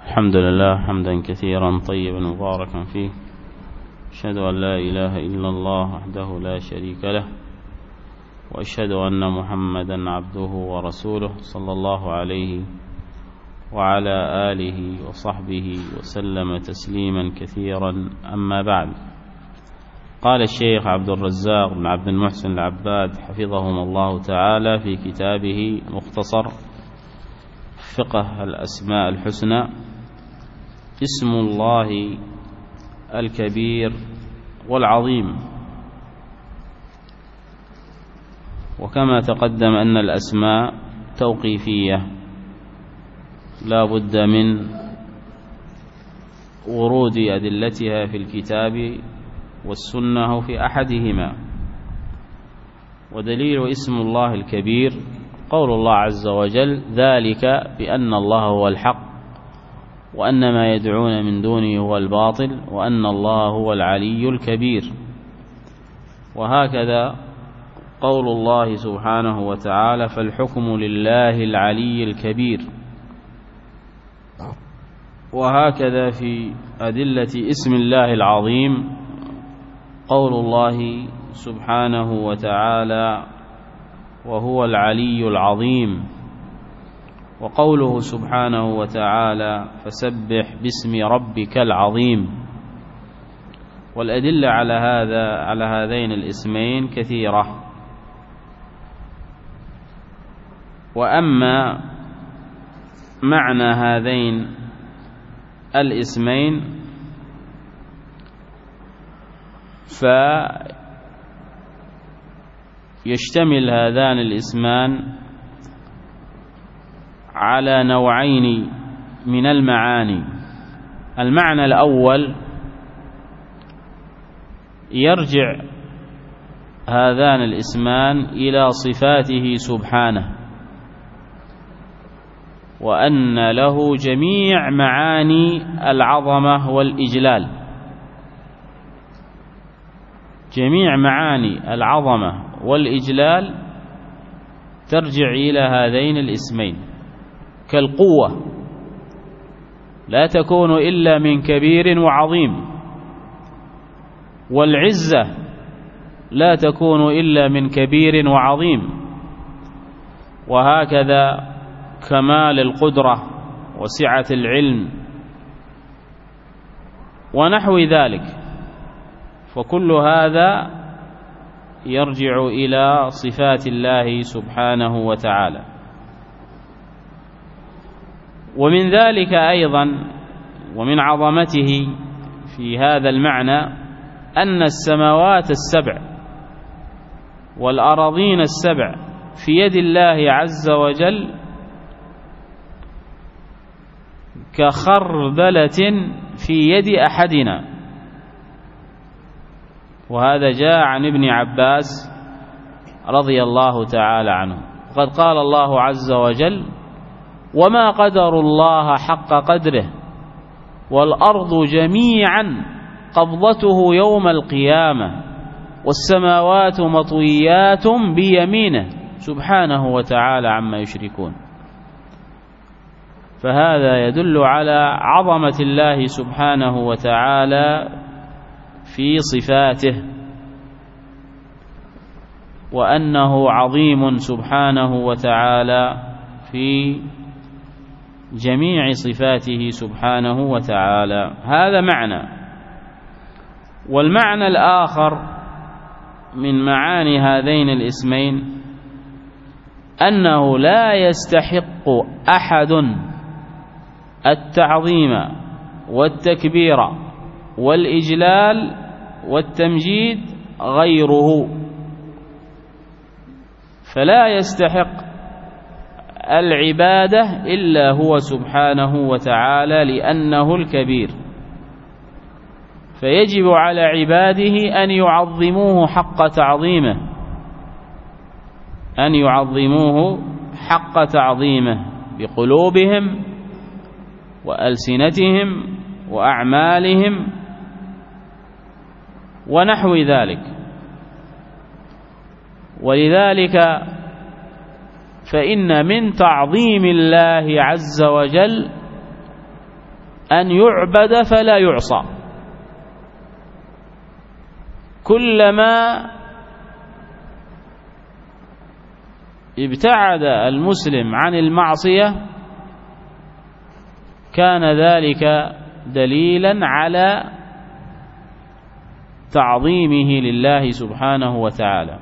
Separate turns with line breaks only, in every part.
الحمد لله حمدا كثيرا طيبا مباركا فيه، أشهد أن لا إله إلا الله وحده لا شريك له، وأشهد أن محمدا عبده ورسوله صلى الله عليه وعلى آله وصحبه وسلم تسليما كثيرا. أما بعد، قال الشيخ عبد الرزاق بن عبد المحسن العباد حفظهم الله تعالى في كتابه مختصر فقه الأسماء الحسنى: اسم الله الكبير والعظيم. وكما تقدم أن الأسماء توقيفية لا بد من ورود أدلتها في الكتاب والسنة أو في أحدهما، ودليل اسم الله الكبير قول الله عز وجل: ذلك بأن الله هو الحق وأن ما يدعون من دونه هو الباطل وأن الله هو العلي الكبير. وهكذا قول الله سبحانه وتعالى: فالحكم لله العلي الكبير. وهكذا في أدلة اسم الله العظيم قول الله سبحانه وتعالى: وهو العلي العظيم. وقوله سبحانه وتعالى: فسبح باسم ربك العظيم. والأدلة على هذين الاسمين كثيرة. وأما معنى هذين الاسمين فيشتمل هذان الاسمان على نوعين من المعاني. المعنى الأول: يرجع هذان الاسمان إلى صفاته سبحانه، وأن له جميع معاني العظمة والإجلال. جميع معاني العظمة والإجلال ترجع إلى هذين الاسمين، كالقوة لا تكون إلا من كبير وعظيم، والعزة لا تكون إلا من كبير وعظيم، وهكذا كمال القدرة وسعة العلم ونحو ذلك. فكل هذا يرجع إلى صفات الله سبحانه وتعالى. ومن ذلك أيضا ومن عظمته في هذا المعنى أن السماوات السبع والأراضين السبع في يد الله عز وجل كخردلة في يد أحدنا. وهذا جاء عن ابن عباس رضي الله تعالى عنه. قد قال الله عز وجل: وما قدروا الله حق قدره والأرض جميعا قبضته يوم القيامة والسماوات مطويات بيمينه سبحانه وتعالى عما يشركون. فهذا يدل على عظمة الله سبحانه وتعالى في صفاته، وأنه عظيم سبحانه وتعالى في جميع صفاته سبحانه وتعالى. هذا معنى. والمعنى الآخر من معاني هذين الاسمين أنه لا يستحق أحد التعظيم والتكبير والإجلال والتمجيد غيره، فلا يستحق العبادة إلا هو سبحانه وتعالى لأنه الكبير. فيجب على عباده أن يعظموه حق تعظيمه، أن يعظموه حق تعظيمه بقلوبهم وألسنتهم وأعمالهم ونحو ذلك. ولذلك فإن من تعظيم الله عز وجل أن يعبد فلا يعصى. كلما ابتعد المسلم عن المعصية كان ذلك دليلا على تعظيمه لله سبحانه وتعالى.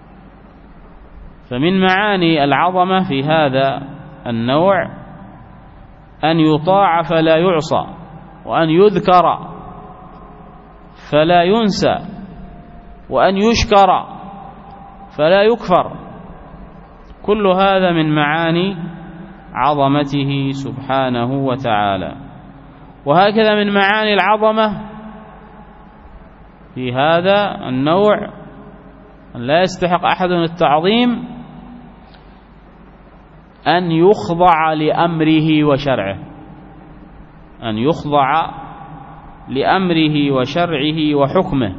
فمن معاني العظمة في هذا النوع أن يطاع فلا يعصى، وأن يذكر فلا ينسى، وأن يشكر فلا يكفر. كل هذا من معاني عظمته سبحانه وتعالى. وهكذا من معاني العظمة في هذا النوع أن لا يستحق أحد التعظيم أن يخضع لأمره وشرعه، أن يخضع لأمره وشرعه وحكمه،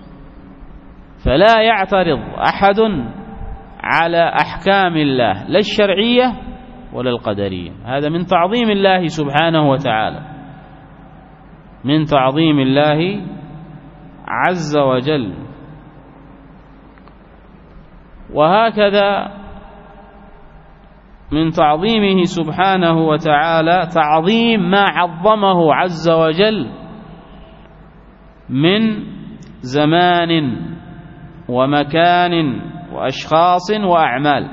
فلا يعترض أحد على أحكام الله لا الشرعية ولا القدرية. هذا من تعظيم الله سبحانه وتعالى، من تعظيم الله عز وجل. وهكذا من تعظيمه سبحانه وتعالى تعظيم ما عظمه عز وجل من زمان ومكان وأشخاص وأعمال.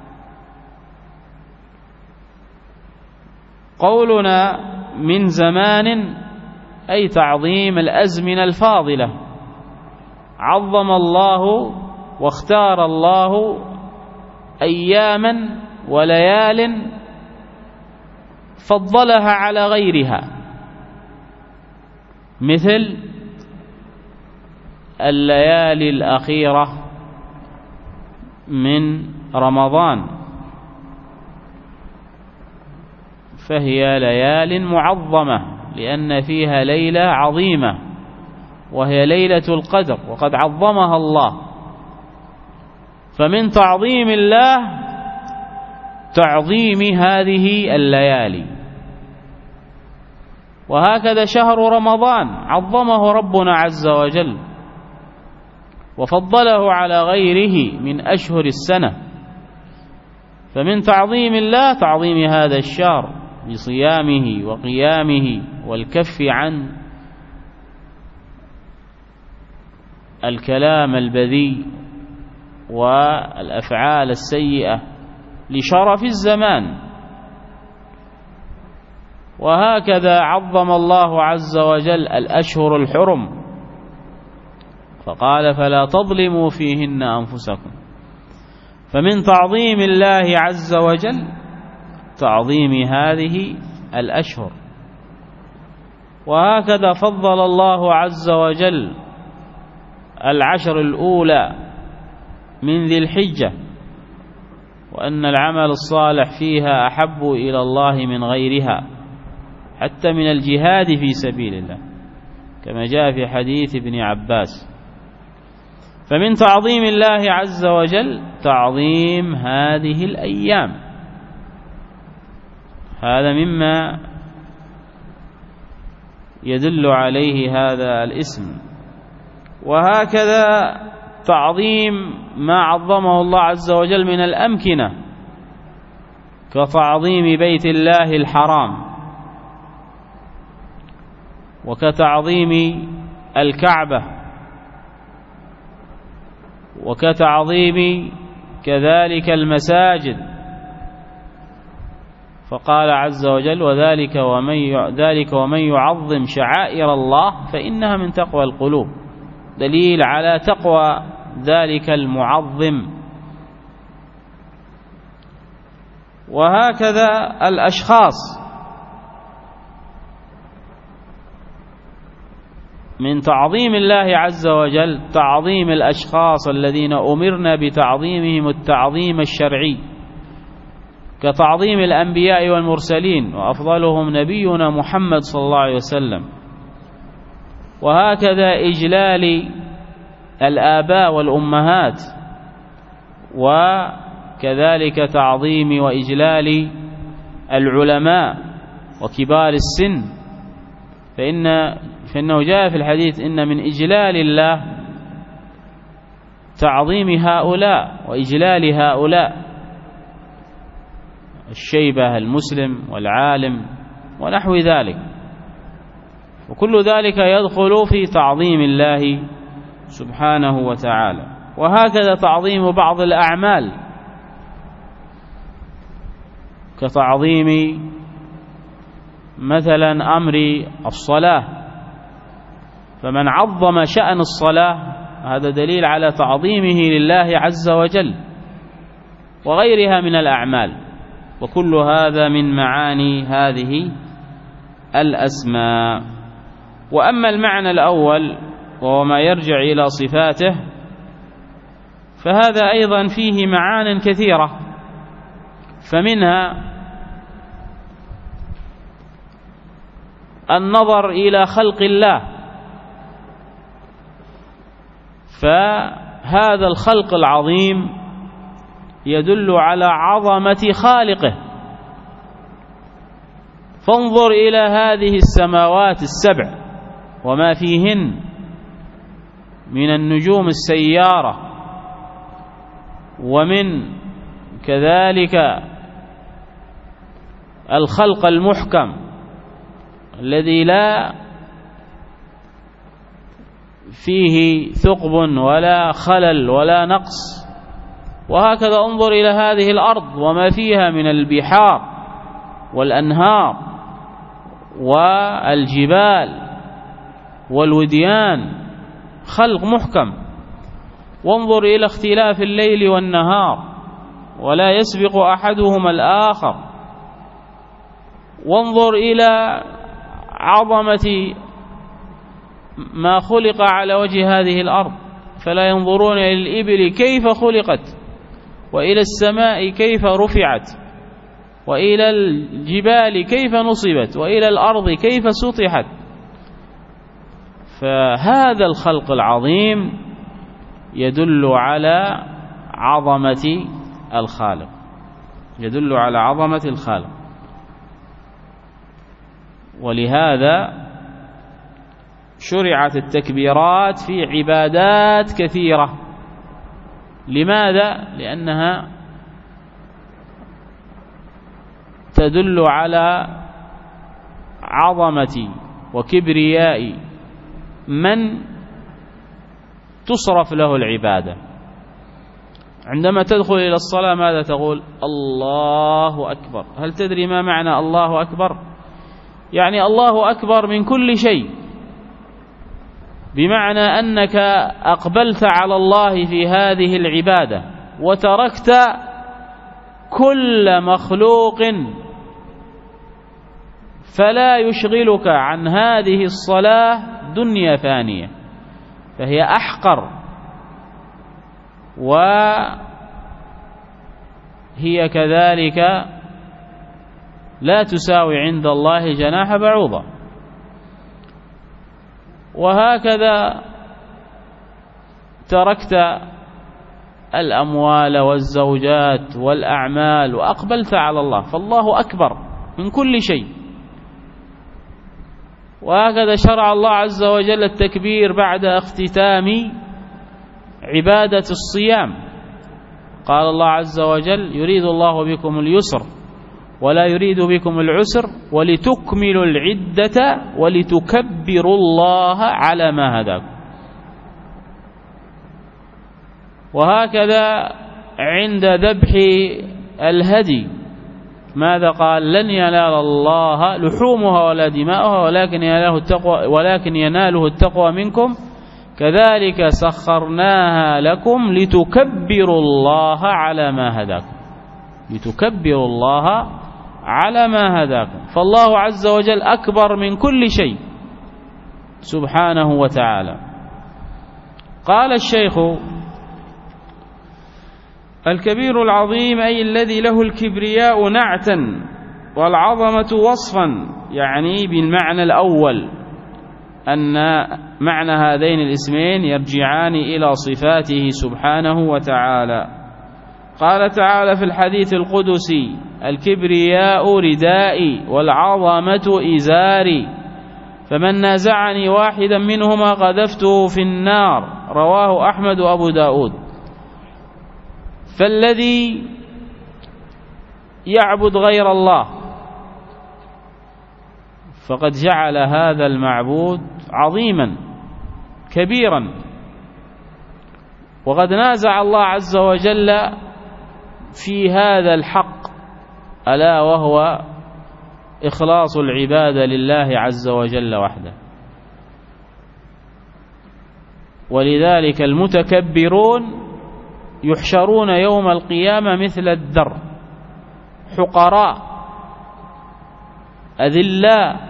قولنا من زمان أي تعظيم الأزمنة الفاضلة. عظم الله واختار الله أياما وليال فضلها على غيرها، مثل الليالي الأخيرة من رمضان، فهي ليال معظمة لأن فيها ليلة عظيمة وهي ليلة القدر، وقد عظمها الله. فمن تعظيم الله تعظيم هذه الليالي. وهكذا شهر رمضان عظمه ربنا عز وجل وفضله على غيره من أشهر السنة. فمن تعظيم الله تعظيم هذا الشهر بصيامه وقيامه والكف عن الكلام البذيء والأفعال السيئة لشرف الزمان. وهكذا عظم الله عز وجل الأشهر الحرم فقال فلا تظلموا فيهن أنفسكم. فمن تعظيم الله عز وجل تعظيم هذه الأشهر. وهكذا فضل الله عز وجل العشر الأولى من ذي الحجة، وأن العمل الصالح فيها أحب إلى الله من غيرها حتى من الجهاد في سبيل الله، كما جاء في حديث ابن عباس. فمن تعظيم الله عز وجل تعظيم هذه الأيام. هذا مما يدل عليه هذا الاسم. وهكذا تعظيم ما عظمه الله عز وجل من الأمكنة كتعظيم بيت الله الحرام، وكتعظيم الكعبة، وكتعظيم كذلك المساجد. فقال عز وجل ذلك ومن يعظم شعائر الله فإنها من تقوى القلوب، دليل على تقوى ذلك المعظم. وهكذا الأشخاص من تعظيم الله عز وجل تعظيم الأشخاص الذين أمرنا بتعظيمهم التعظيم الشرعي، كتعظيم الأنبياء والمرسلين وأفضلهم نبينا محمد صلى الله عليه وسلم. وهكذا إجلال الآباء والأمهات، وكذلك تعظيم وإجلال العلماء وكبار السن فإنه جاء في الحديث إن من إجلال الله تعظيم هؤلاء وإجلال هؤلاء الشيبة المسلم والعالم ونحو ذلك، وكل ذلك يدخل في تعظيم الله سبحانه وتعالى. وهكذا تعظيم بعض الأعمال كتعظيم مثلا أمر الصلاة، فمن عظم شأن الصلاة هذا دليل على تعظيمه لله عز وجل، وغيرها من الأعمال، وكل هذا من معاني هذه الأسماء. وأما المعنى الأول وهو ما يرجع إلى صفاته فهذا أيضا فيه معان كثيرة، فمنها النظر إلى خلق الله، فهذا الخلق العظيم يدل على عظمة خالقه، فانظر إلى هذه السماوات السبع وما فيهن من النجوم السيارة، ومن كذلك الخلق المحكم الذي لا فيه ثقب ولا خلل ولا نقص. وهكذا انظر إلى هذه الأرض وما فيها من البحار والأنهار والجبال والوديان، خلق محكم. وانظر إلى اختلاف الليل والنهار ولا يسبق أحدهما الآخر. وانظر إلى عظمة ما خلق على وجه هذه الأرض، فلا ينظرون إلى الإبل كيف خلقت، وإلى السماء كيف رفعت، وإلى الجبال كيف نصبت، وإلى الأرض كيف سطحت. فهذا الخلق العظيم يدل على عظمة الخالق، يدل على عظمة الخالق. ولهذا شرعت التكبيرات في عبادات كثيرة. لماذا؟ لأنها تدل على عظمة وكبرياء من تصرف له العبادة. عندما تدخل إلى الصلاة ماذا تقول؟ الله أكبر. هل تدري ما معنى الله أكبر؟ يعني الله أكبر من كل شيء، بمعنى أنك أقبلت على الله في هذه العبادة وتركت كل مخلوق، فلا يشغلك عن هذه الصلاة دنيا فانية، فهي أحقر وهي كذلك لا تساوي عند الله جناح بعوضة. وهكذا تركت الأموال والزوجات والأعمال وأقبلت على الله، فالله أكبر من كل شيء. وهكذا شرع الله عز وجل التكبير بعد اختتام عبادة الصيام. قال الله عز وجل: يريد الله بكم اليسر ولا يريد بكم العسر ولتكملوا العدة ولتكبروا الله على ما هداكم. وهكذا عند ذبح الهدي ماذا قال؟ لن ينال الله لحومها ولا دماؤها ولكن يناله التقوى منكم كذلك سخرناها لكم لتكبروا الله على ما هداكم، لتكبروا الله على ما هداكم. فالله عز وجل أكبر من كل شيء سبحانه وتعالى. قال الشيخ: الكبير العظيم أي الذي له الكبرياء نعتا والعظمة وصفا، يعني بالمعنى الأول أن معنى هذين الاسمين يرجعان إلى صفاته سبحانه وتعالى. قال تعالى في الحديث القدسي: الكبرياء ردائي والعظمة إزاري فمن نازعني واحدا منهما قذفته في النار. رواه أحمد وأبو داود. فالذي يعبد غير الله فقد جعل هذا المعبود عظيما كبيرا، وقد نازع الله عز وجل في هذا الحق، ألا وهو إخلاص العبادة لله عز وجل وحده. ولذلك المتكبرون يحشرون يوم القيامة مثل الذر، حقراء أذلاء،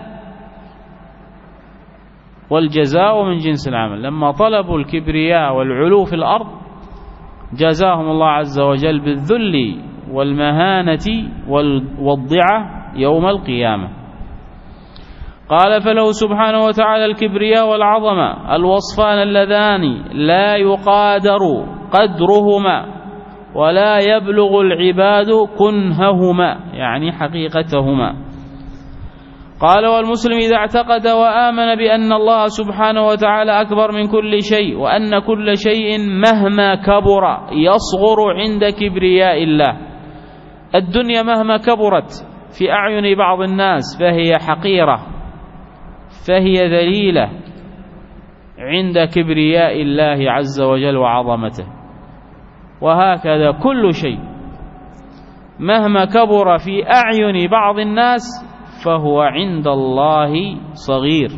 والجزاء من جنس العمل. لما طلبوا الكبرياء والعلو في الأرض جزاهم الله عز وجل بالذل والمهانة والضعة يوم القيامة. قال: فله سبحانه وتعالى الكبرياء والعظمة الوصفان اللذان لا يقادر قدرهما ولا يبلغ العباد كنههما، يعني حقيقتهما. قال: والمسلم إذا اعتقد وآمن بأن الله سبحانه وتعالى أكبر من كل شيء، وأن كل شيء مهما كبر يصغر عند كبرياء الله. الدنيا مهما كبرت في أعين بعض الناس فهي حقيرة، فهي ذليلة عند كبرياء الله عز وجل وعظمته. وهكذا كل شيء مهما كبر في أعين بعض الناس فهو عند الله صغير.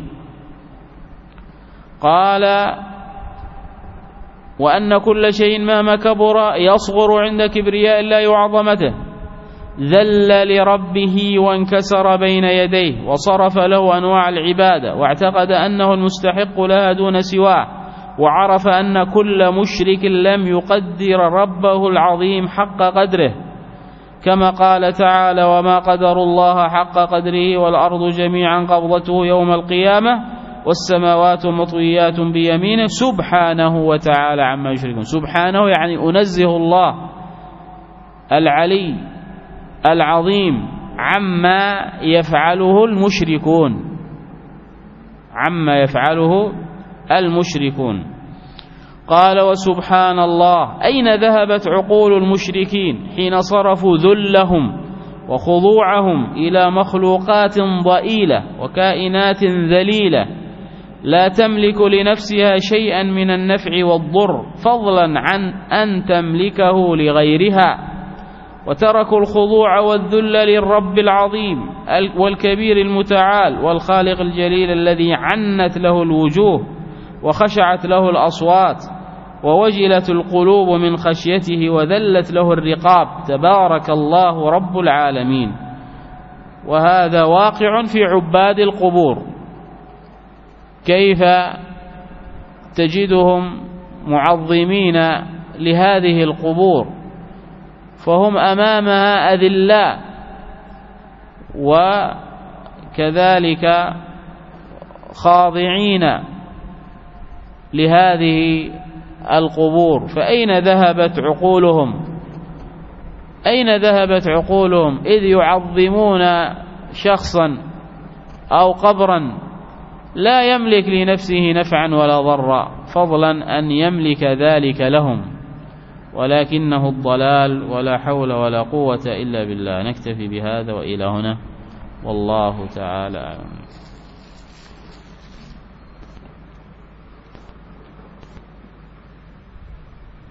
قال: وأن كل شيء مهما كبر يصغر عند كبرياء الله وعظمته. ذل لربه وانكسر بين يديه وصرف له أنواع العبادة، واعتقد أنه المستحق لها دون سواه، وعرف أن كل مشرك لم يقدر ربه العظيم حق قدره، كما قال تعالى: وما قدر الله حق قدره والأرض جميعا قبضته يوم القيامة والسماوات مطويات بيمينه سبحانه وتعالى عما يشركون. سبحانه يعني أنزه الله العلي العظيم عما يفعله المشركون، عما يفعله المشركون. قال: وسبحان الله، أين ذهبت عقول المشركين حين صرفوا ذلهم وخضوعهم إلى مخلوقات ضئيلة وكائنات ذليلة لا تملك لنفسها شيئا من النفع والضر، فضلا عن أن تملكه لغيرها، وتركوا الخضوع والذل للرب العظيم والكبير المتعال والخالق الجليل الذي عنت له الوجوه وخشعت له الأصوات ووجلت القلوب من خشيته وذلت له الرقاب، تبارك الله رب العالمين. وهذا واقع في عباد القبور، كيف تجدهم معظمين لهذه القبور فهم أمامها أذلاء، وكذلك خاضعين لهذه القبور. فأين ذهبت عقولهم؟ أين ذهبت عقولهم إذ يعظمون شخصا أو قبرا لا يملك لنفسه نفعا ولا ضرا، فضلا أن يملك ذلك لهم، ولكنه الضلال، ولا حول ولا قوة إلا بالله. نكتفي بهذا وإلى هنا، والله تعالى أعلم.